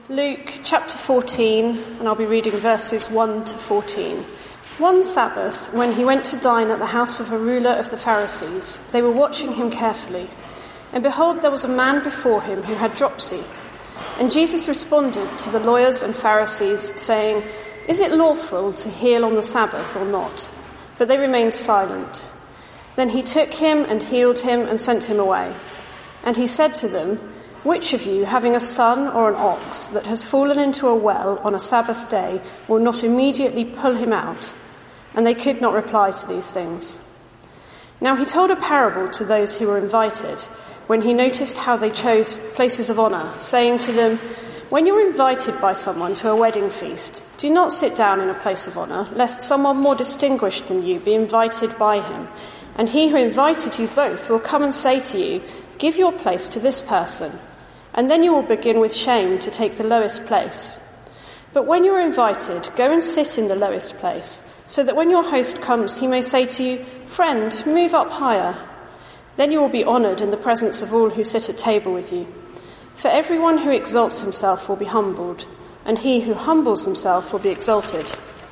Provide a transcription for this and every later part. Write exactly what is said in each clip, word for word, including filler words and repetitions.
Luke chapter fourteen, and I'll be reading verses one to fourteen. One Sabbath, when he went to dine at the house of a ruler of the Pharisees, they were watching him carefully. And behold, there was a man before him who had dropsy. And Jesus responded to the lawyers and Pharisees, saying, "Is it lawful to heal on the Sabbath or not?" But they remained silent. Then he took him and healed him and sent him away. And he said to them, "Which of you, having a son or an ox that has fallen into a well on a Sabbath day, will not immediately pull him out?" And they could not reply to these things. Now he told a parable to those who were invited, when he noticed how they chose places of honour, saying to them, "When you're invited by someone to a wedding feast, do not sit down in a place of honour, lest someone more distinguished than you be invited by him. And he who invited you both will come and say to you, 'Give your place to this person.' And then you will begin with shame to take the lowest place. But when you are invited, go and sit in the lowest place, so that when your host comes, he may say to you, 'Friend, move up higher.' Then you will be honoured in the presence of all who sit at table with you. For everyone who exalts himself will be humbled, and he who humbles himself will be exalted."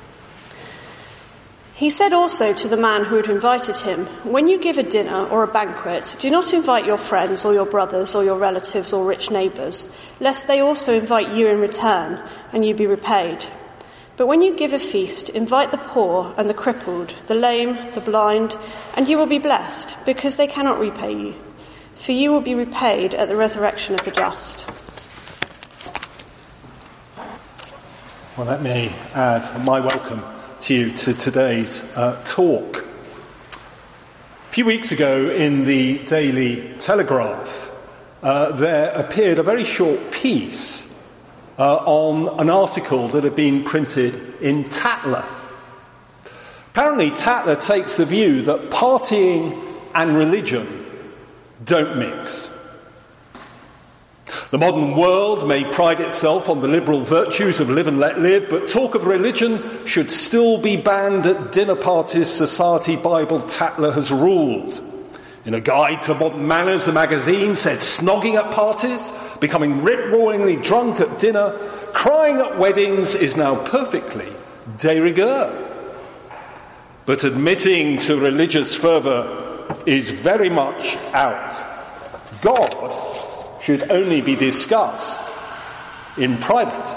He said also to the man who had invited him, "When you give a dinner or a banquet, do not invite your friends or your brothers or your relatives or rich neighbours, lest they also invite you in return, and you be repaid. But when you give a feast, invite the poor and the crippled, the lame, the blind, and you will be blessed, because they cannot repay you. For you will be repaid at the resurrection of the just." Well, let me add my welcome to you to today's uh, talk. A few weeks ago in the Daily Telegraph, uh, there appeared a very short piece uh, on an article that had been printed in Tatler. Apparently, Tatler takes the view that partying and religion don't mix. The modern world may pride itself on the liberal virtues of live and let live, but talk of religion should still be banned at dinner parties, Society Bible Tatler has ruled. In a guide to modern manners, the magazine said snogging at parties, becoming rip-roaringly drunk at dinner, crying at weddings is now perfectly de rigueur. But admitting to religious fervour is very much out. God should only be discussed in private.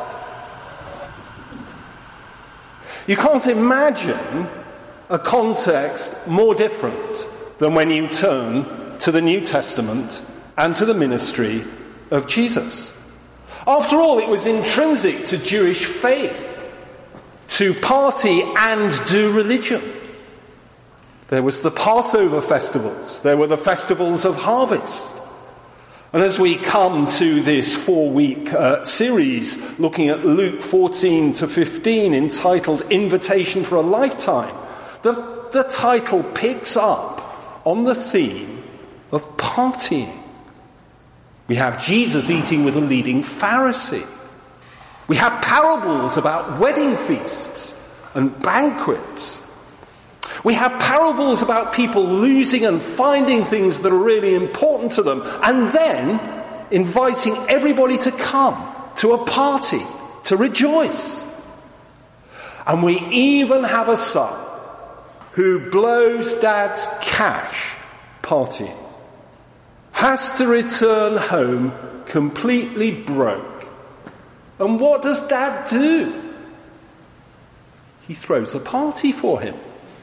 You can't imagine a context more different than when you turn to the New Testament and to the ministry of Jesus. After all, it was intrinsic to Jewish faith to party and do religion. There was the Passover festivals. There were the festivals of harvest. And as we come to this four-week uh, series looking at Luke fourteen to fifteen entitled Invitation for a Lifetime, the, the title picks up on the theme of partying. We have Jesus eating with a leading Pharisee. We have parables about wedding feasts and banquets. We have parables about people losing and finding things that are really important to them, and then inviting everybody to come to a party, to rejoice. And we even have a son who blows dad's cash partying, has to return home completely broke. And what does dad do? He throws a party for him.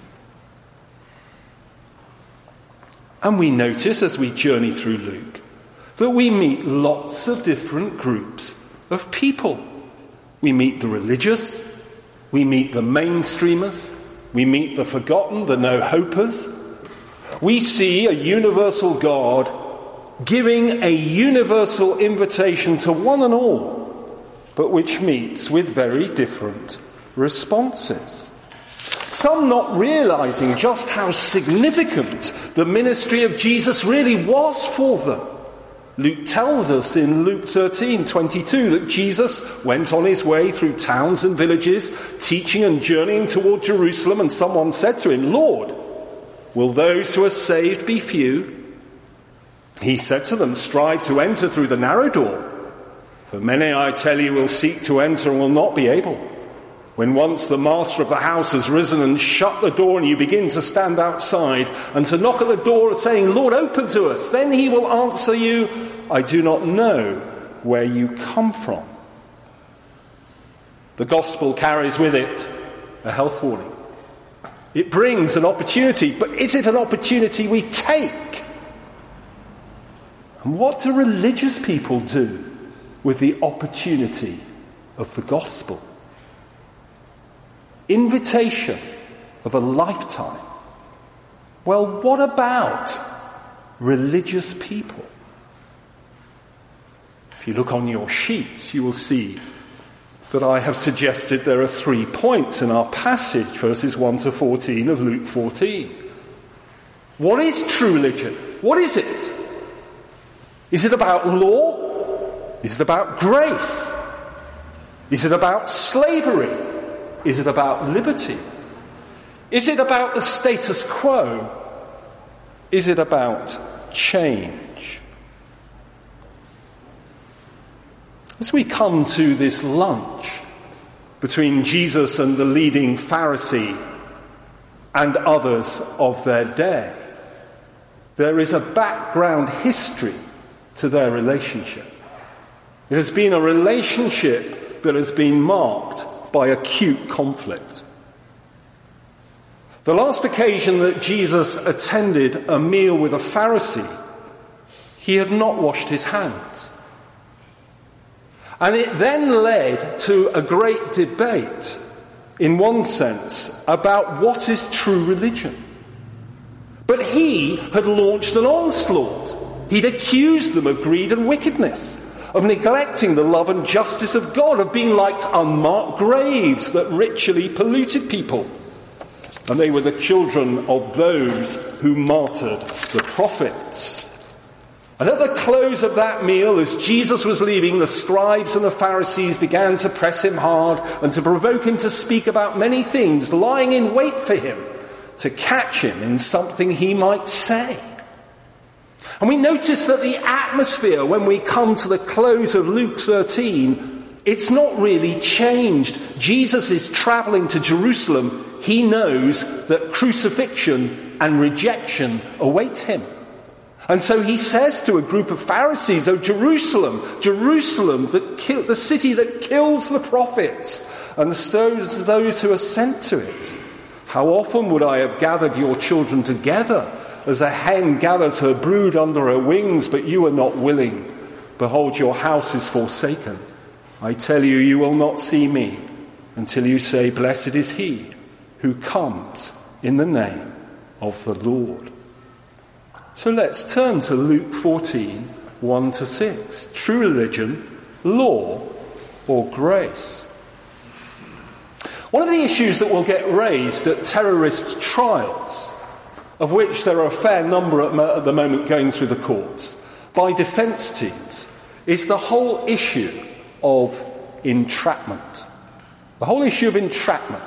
And we notice as we journey through Luke that we meet lots of different groups of people. We meet the religious, we meet the mainstreamers, we meet the forgotten, the no-hopers. We see a universal God giving a universal invitation to one and all, but which meets with very different responses. Some not realizing just how significant the ministry of Jesus really was for them. Luke tells us in Luke thirteen twenty-two that Jesus went on his way through towns and villages, teaching and journeying toward Jerusalem, and someone said to him, "Lord, will those who are saved be few?" He said to them, "Strive to enter through the narrow door. For many, I tell you, will seek to enter and will not be able. When once the master of the house has risen and shut the door and you begin to stand outside and to knock at the door saying, Lord, open to us, then he will answer you, I do not know where you come from. The gospel carries with it a health warning. It brings an opportunity, but is it an opportunity we take? And what do religious people do with the opportunity of the gospel? Invitation of a lifetime. Well, what about religious people? If you look on your sheets, you will see that I have suggested there are three points in our passage, verses one to fourteen of Luke fourteen. What is true religion? What is it? Is it about law? Is it about grace? Is it about slavery? Is it about liberty? Is it about the status quo? Is it about change? As we come to this lunch between Jesus and the leading Pharisee and others of their day, there is a background history to their relationship. It has been a relationship that has been marked by acute conflict. The last occasion that Jesus attended a meal with a Pharisee, he had not washed his hands. And it then led to a great debate, in one sense, about what is true religion. But he had launched an onslaught. He'd accused them of greed and wickedness, of neglecting the love and justice of God, of being like unmarked graves that ritually polluted people. And they were the children of those who martyred the prophets. And at the close of that meal, as Jesus was leaving, the scribes and the Pharisees began to press him hard and to provoke him to speak about many things, lying in wait for him to catch him in something he might say. And we notice that the atmosphere, when we come to the close of Luke thirteen, it's not really changed. Jesus is travelling to Jerusalem. He knows that crucifixion and rejection await him. And so he says to a group of Pharisees, "Oh, Jerusalem, Jerusalem, the, ki- the city that kills the prophets and stones those who are sent to it. How often would I have gathered your children together as a hen gathers her brood under her wings, but you are not willing. Behold, your house is forsaken. I tell you, you will not see me until you say, blessed is he who comes in the name of the Lord." So let's turn to Luke fourteen, one to six. True religion, law, or grace? One of the issues that will get raised at terrorist trials, of which there are a fair number at the moment going through the courts, by defence teams, is the whole issue of entrapment. The whole issue of entrapment.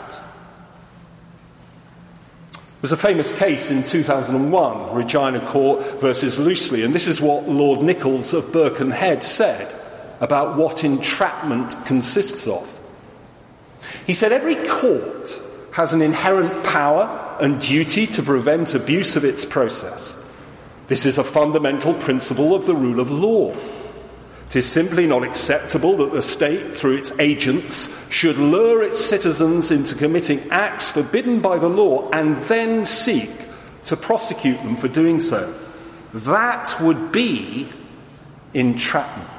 There was a famous case in two thousand one, Regina Court versus Loosely, and this is what Lord Nichols of Birkenhead said about what entrapment consists of. He said, every court has an inherent power and duty to prevent abuse of its process. This is a fundamental principle of the rule of law. It is simply not acceptable that the state, through its agents, should lure its citizens into committing acts forbidden by the law and then seek to prosecute them for doing so. That would be entrapment.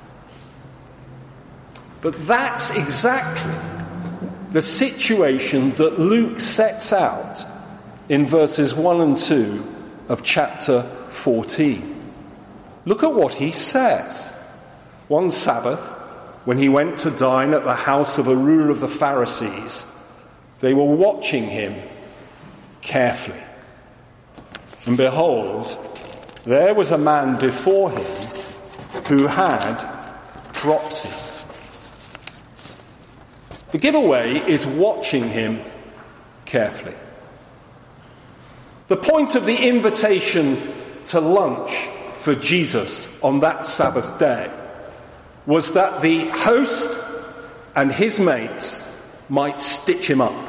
But that's exactly the situation that Luke sets out in verses one and two of chapter fourteen. Look at what he says. One Sabbath, when he went to dine at the house of a ruler of the Pharisees, they were watching him carefully. And behold, there was a man before him who had dropsy. The giveaway is watching him carefully. The point of the invitation to lunch for Jesus on that Sabbath day was that the host and his mates might stitch him up.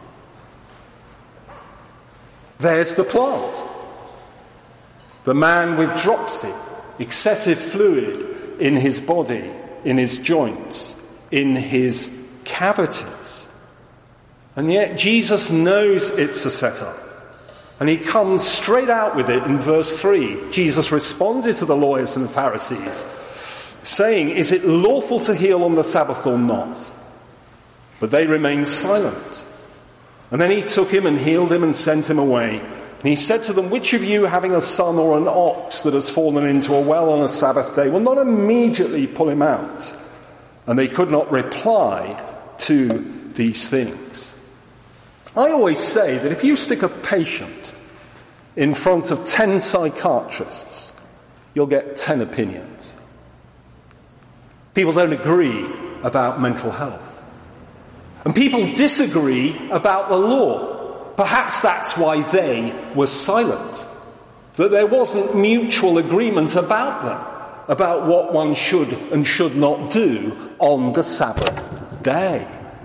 There's the plant. The man with dropsy, excessive fluid in his body, in his joints, in his cavities. And yet Jesus knows it's a setup. And he comes straight out with it in verse three. Jesus responded to the lawyers and the Pharisees, saying, "Is it lawful to heal on the Sabbath or not?" But they remained silent. And then he took him and healed him and sent him away. And he said to them, "Which of you, having a son or an ox that has fallen into a well on a Sabbath day, will not immediately pull him out?" And they could not reply to these things. I always say that if you stick a patient in front of ten psychiatrists, you'll get ten opinions. People don't agree about mental health. And people disagree about the law. Perhaps that's why they were silent. That there wasn't mutual agreement about them, about what one should and should not do on the Sabbath day.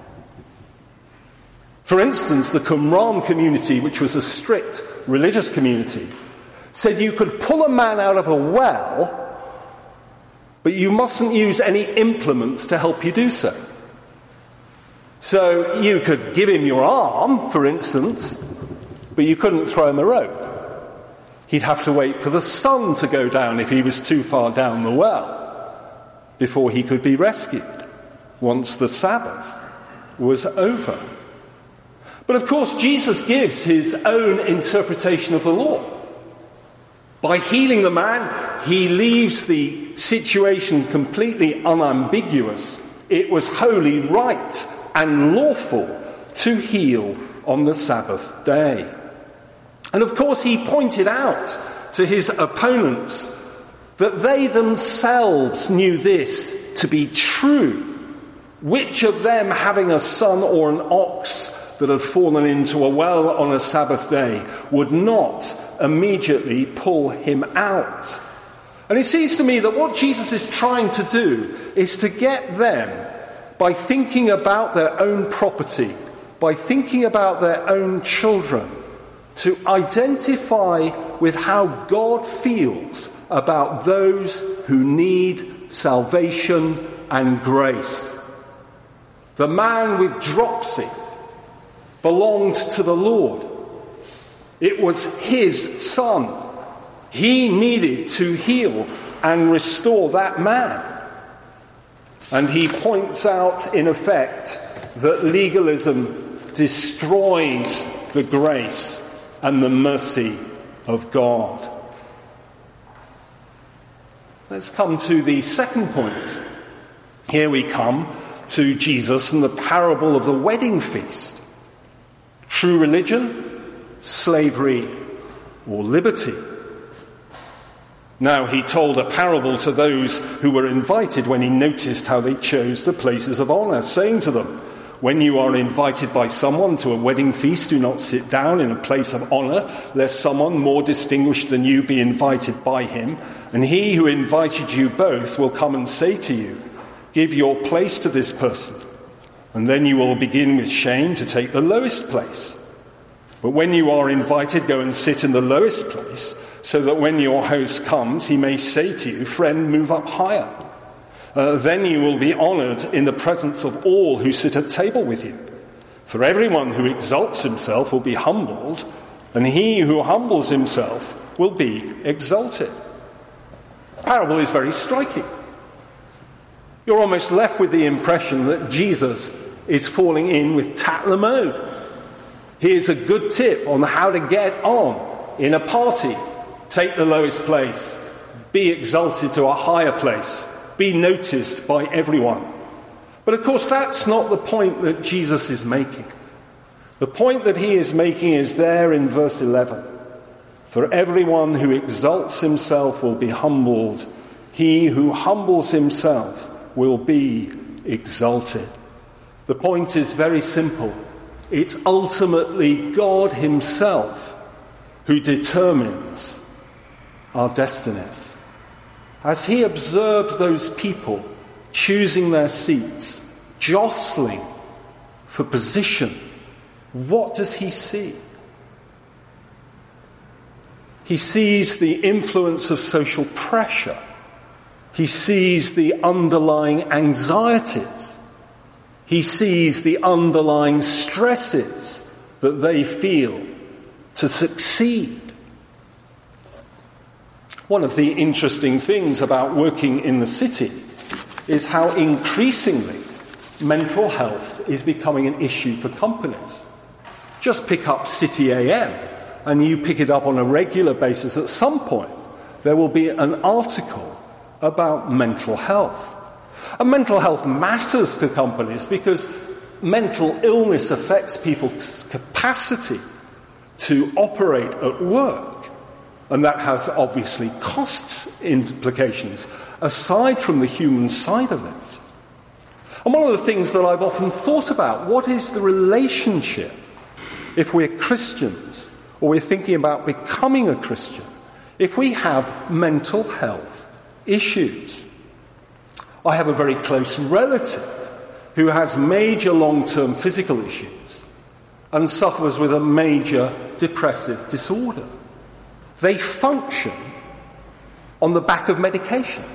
For instance, the Qumran community, which was a strict religious community, said you could pull a man out of a well, but you mustn't use any implements to help you do so. So you could give him your arm, for instance, but you couldn't throw him a rope. He'd have to wait for the sun to go down if he was too far down the well before he could be rescued once the Sabbath was over. But of course, Jesus gives his own interpretation of the law. By healing the man, he leaves the situation completely unambiguous. It was wholly right and lawful to heal on the Sabbath day. And of course, he pointed out to his opponents that they themselves knew this to be true. Which of them, having a son or an ox that had fallen into a well on a Sabbath day, would not immediately pull him out? And it seems to me that what Jesus is trying to do is to get them, by thinking about their own property, by thinking about their own children, to identify with how God feels about those who need salvation and grace. The man with dropsy belonged to the Lord. It was his son. He needed to heal and restore that man. And he points out, in effect, that legalism destroys the grace and the mercy of God. Let's come to the second point. Here we come to Jesus and the parable of the wedding feast. True religion, slavery, or liberty. Now he told a parable to those who were invited when he noticed how they chose the places of honor, saying to them, "When you are invited by someone to a wedding feast, do not sit down in a place of honor, lest someone more distinguished than you be invited by him. And he who invited you both will come and say to you, 'Give your place to this person.' And then you will begin with shame to take the lowest place. But when you are invited, go and sit in the lowest place, so that when your host comes, he may say to you, 'Friend, move up higher.' Uh, then you will be honored in the presence of all who sit at table with you. For everyone who exalts himself will be humbled, and he who humbles himself will be exalted." The parable is very striking. You're almost left with the impression that Jesus is falling in with Tatler mode. Here's a good tip on how to get on in a party. Take the lowest place. Be exalted to a higher place. Be noticed by everyone. But of course, that's not the point that Jesus is making. The point that he is making is there in verse eleven. For everyone who exalts himself will be humbled. He who humbles himself will be exalted. The point is very simple. It's ultimately God himself who determines our destinies. As he observed those people choosing their seats, jostling for position. What does he see? He sees the influence of social pressure. He sees the underlying anxieties. He sees the underlying stresses that they feel to succeed. One of the interesting things about working in the city is how increasingly mental health is becoming an issue for companies. Just pick up City A M, and you pick it up on a regular basis. At some point, there will be an article about mental health. And mental health matters to companies because mental illness affects people's capacity to operate at work. And that has obviously costs implications, aside from the human side of it. And one of the things that I've often thought about, what is the relationship, if we're Christians, or we're thinking about becoming a Christian, if we have mental health issues? I have a very close relative who has major long-term physical issues and suffers with a major depressive disorder. They function on the back of medication.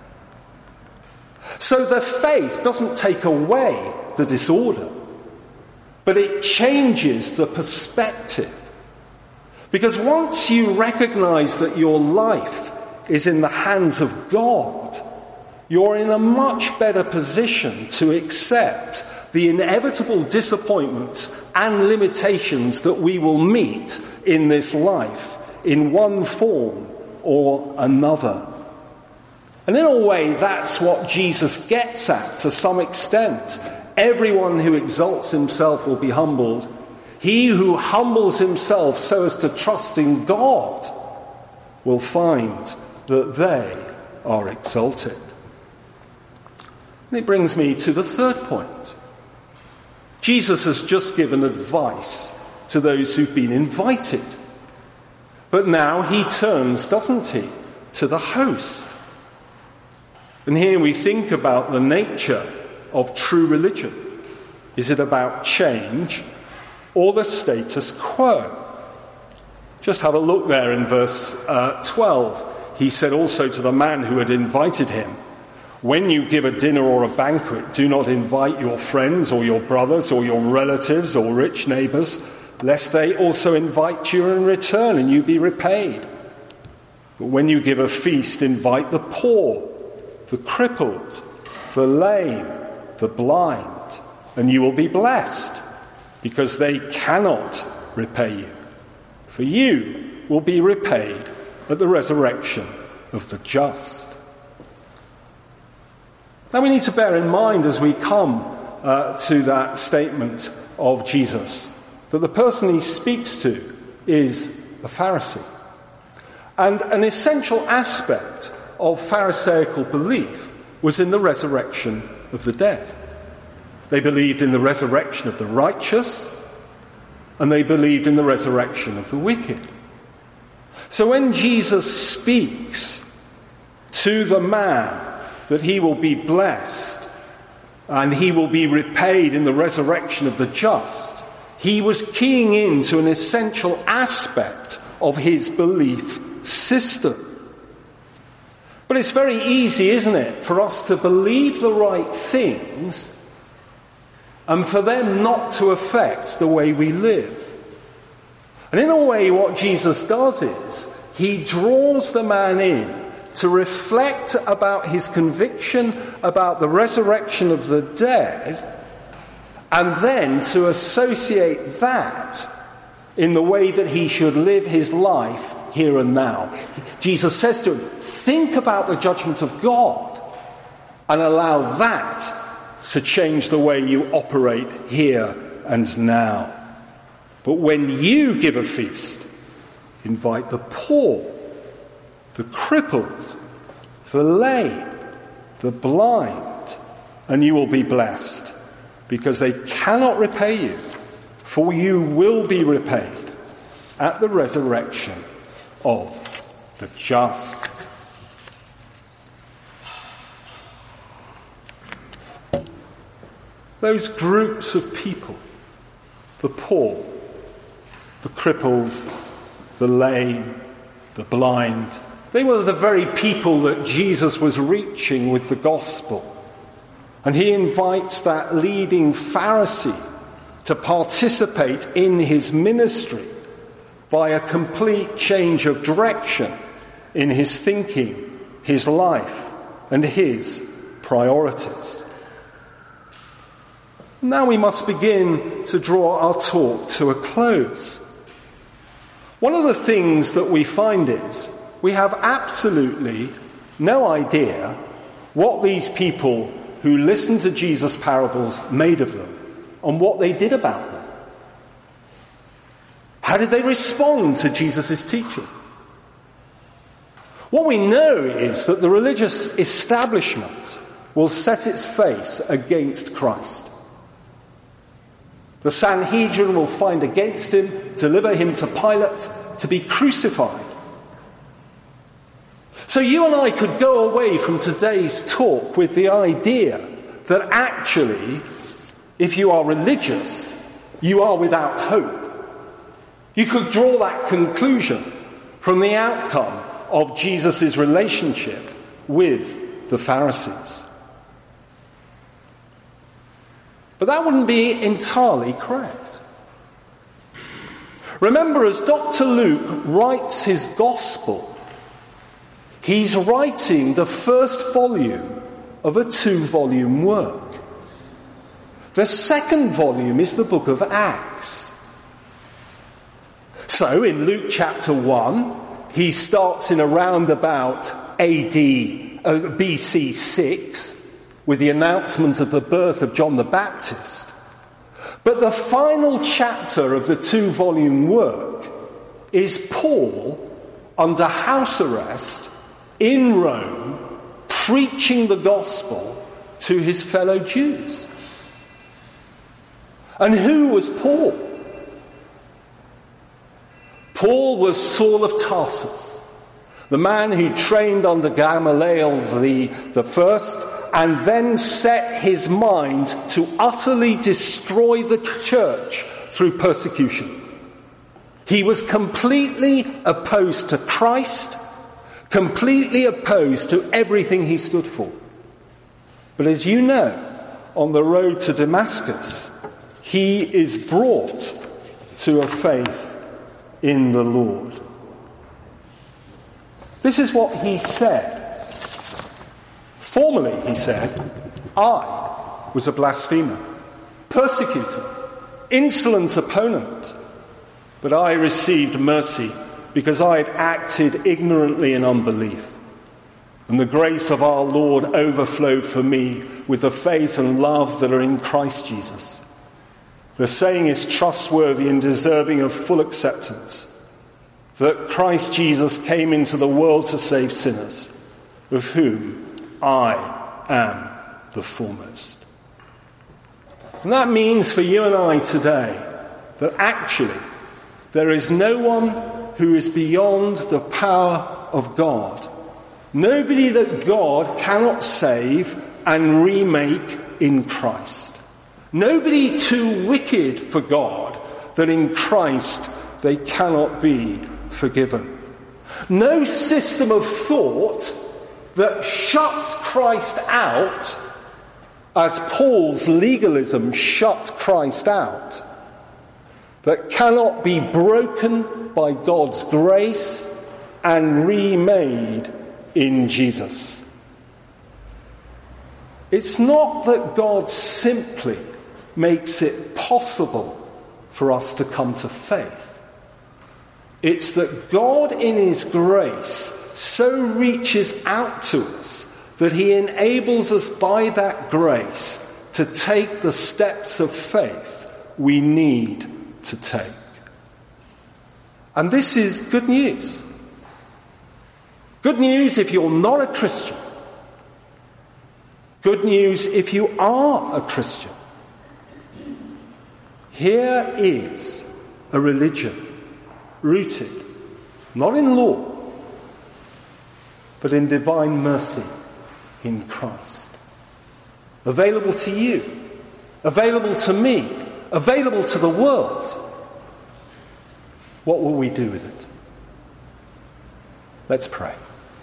So their faith doesn't take away the disorder, but it changes the perspective. Because once you recognize that your life is in the hands of God, you're in a much better position to accept the inevitable disappointments and limitations that we will meet in this life in one form or another. And in a way, that's what Jesus gets at to some extent. Everyone who exalts himself will be humbled. He who humbles himself so as to trust in God will find that they are exalted. And it brings me to the third point. Jesus has just given advice to those who've been invited. But now he turns, doesn't he, to the host. And here we think about the nature of true religion. Is it about change or the status quo? Just have a look there in verse uh, twelve. He said also to the man who had invited him, "When you give a dinner or a banquet, do not invite your friends or your brothers or your relatives or rich neighbours, lest they also invite you in return and you be repaid. But when you give a feast, invite the poor, the crippled, the lame, the blind, and you will be blessed, because they cannot repay you. For you will be repaid at the resurrection of the just." Now we need to bear in mind as we come uh, to that statement of Jesus that the person he speaks to is a Pharisee. And an essential aspect of Pharisaical belief was in the resurrection of the dead. They believed in the resurrection of the righteous, and they believed in the resurrection of the wicked. So when Jesus speaks to the man that he will be blessed and he will be repaid in the resurrection of the just, he was keying into an essential aspect of his belief system. But it's very easy, isn't it, for us to believe the right things and for them not to affect the way we live. And in a way, what Jesus does is he draws the man in to reflect about his conviction about the resurrection of the dead, and then to associate that in the way that he should live his life here and now. Jesus says to him, think about the judgment of God and allow that to change the way you operate here and now. But when you give a feast, invite the poor, the crippled, the lame, the blind, and you will be blessed, because they cannot repay you, for you will be repaid at the resurrection of the just. those groups of people, the poor, the crippled, the lame, the blind, they were the very people that Jesus was reaching with the gospel. And he invites that leading Pharisee to participate in his ministry by a complete change of direction in his thinking, his life, and his priorities. Now we must begin to draw our talk to a close. One of the things that we find is we have absolutely no idea what these people who listened to Jesus' parables made of them and what they did about them. How did they respond to Jesus' teaching? What we know is that the religious establishment will set its face against Christ. The Sanhedrin will find against him, deliver him to Pilate to be crucified. So you and I could go away from today's talk with the idea that actually, if you are religious, you are without hope. You could draw that conclusion from the outcome of Jesus' relationship with the Pharisees. But that wouldn't be entirely correct. Remember, as Doctor Luke writes his gospel, he's writing the first volume of a two-volume work. The second volume is the book of Acts. So in Luke chapter one, he starts in around about A D, uh, B C six, with the announcement of the birth of John the Baptist. But the final chapter of the two-volume work is Paul under house arrest in Rome, preaching the gospel to his fellow Jews. And who was Paul? Paul was Saul of Tarsus, the man who trained under Gamaliel the, the first, and then set his mind to utterly destroy the church through persecution. He was completely opposed to Christ, completely opposed to everything he stood for. But as you know, on the road to Damascus, he is brought to a faith in the Lord. This is what he said. Formerly, he said, I was a blasphemer, persecutor, insolent opponent, but I received mercy because I had acted ignorantly in unbelief. And the grace of our Lord overflowed for me with the faith and love that are in Christ Jesus. The saying is trustworthy and deserving of full acceptance, that Christ Jesus came into the world to save sinners, of whom I am the foremost. And that means for you and I today that actually there is no one who is beyond the power of God. Nobody that God cannot save and remake in Christ. Nobody too wicked for God that in Christ they cannot be forgiven. No system of thought that shuts Christ out, as Paul's legalism shut Christ out, that cannot be broken by God's grace and remade in Jesus. It's not that God simply makes it possible for us to come to faith. It's that God in his grace so reaches out to us that he enables us by that grace to take the steps of faith we need to take. And this is good news. Good news if you're not a Christian. Good news if you are a Christian. Here is a religion rooted not in law, but in divine mercy in Christ. Available to you available to me, available to the world, what will we do with it? Let's pray.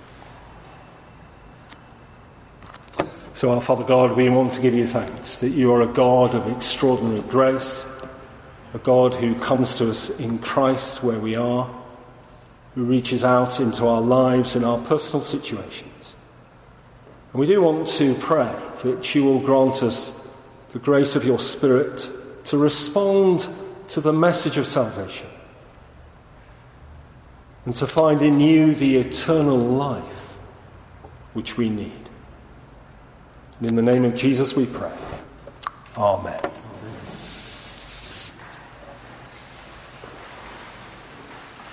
So, our Father God, we want to give you thanks that you are a God of extraordinary grace, a God who comes to us in Christ where we are, who reaches out into our lives and our personal situations. And we do want to pray that you will grant us the grace of your Spirit to respond to the message of salvation and to find in you the eternal life which we need. And in the name of Jesus we pray. Amen.